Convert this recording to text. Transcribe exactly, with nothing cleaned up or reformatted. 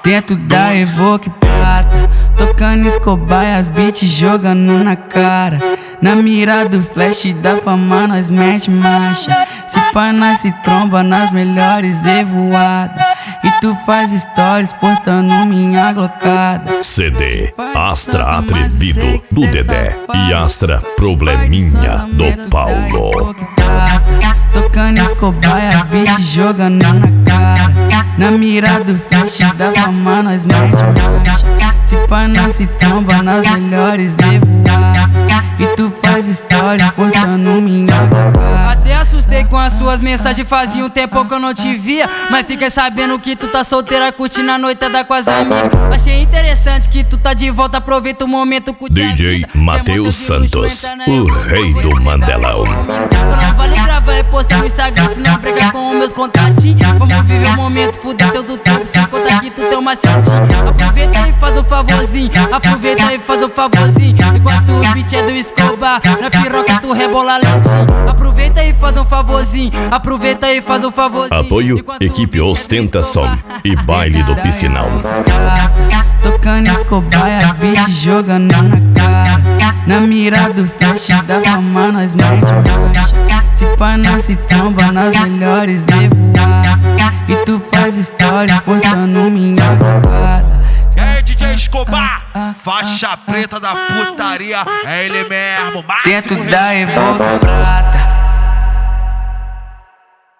Dentro da Evoque Prata, tocando Escobar e as beats jogando na cara. Na mira do flash da fama nós mete marcha. Se pá nós se tromba nas melhores evoadas. E tu faz stories postando minha glocada. C D Astra Atrevido do Dedé e Astra Probleminha do Paulo. Tocando Escobar e as beats jogando na cara. Na mira do flash da fama nós mete marcha. Se pá nós se tromba nas melhores evoadas. E tu faz stories postando minha glocada. Até assustei com as suas mensagens, fazia um tempo que eu não te via. Mas fiquei sabendo que tu tá solteira, curtindo a noitada com as amigas. Achei interessante que tu tá de volta, aproveita o momento com o D J Matheus Santos, o rei do Mandelão. Só não vale gravar e postar no Instagram, se não briga com os meus contatinhos. Vamos viver o momento, fuder teu do tempo, sem contar que tu tem uma macetinho. Aproveita e faz um favorzinho, aproveita e faz um favorzinho. Enquanto o beat é do Escobar, na piroca tu rebola lentinho. Aproveita e faz um favorzinho, aproveita e faz um favorzinho. Apoio Equipe Ostentação e Baile do Piscinão. Tocando Escobar e as beats jogando na cara. Na mira do flash da fama nós mete marcha. Se pá nós se tromba nas melhores evoadas. E tu faz stories postando minha glocada. E aí, D J Escobar, faixa preta da putaria, é ele mesmo. Dentro da Evoque Prata,